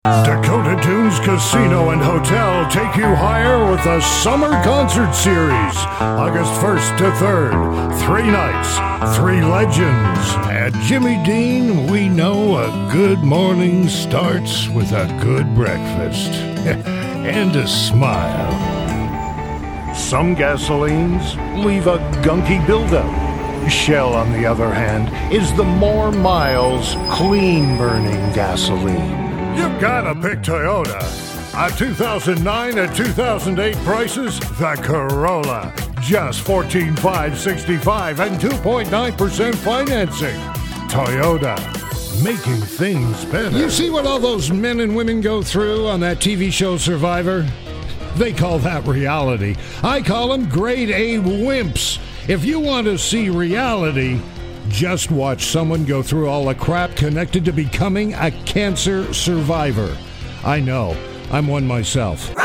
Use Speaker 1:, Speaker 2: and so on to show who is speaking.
Speaker 1: Dakota Dunes Casino and Hotel take you higher with the Summer Concert Series. August 1st to 3rd. 3 nights, 3 legends. At Jimmy Dean, we know a good morning starts with a good breakfast. And a smile. Some gasolines leave a gunky buildup. Shell, on the other hand, is the more miles, clean-burning gasoline. You've got to pick Toyota. At 2009 and 2008 prices, the Corolla. Just $14,565 and 2.9% financing. Toyota, making things better. You see what all those men and women go through on that TV show Survivor? They call that reality. I call them grade A wimps. If you want to see reality, just watch someone go through all the crap connected to becoming a cancer survivor. I know. I'm one myself.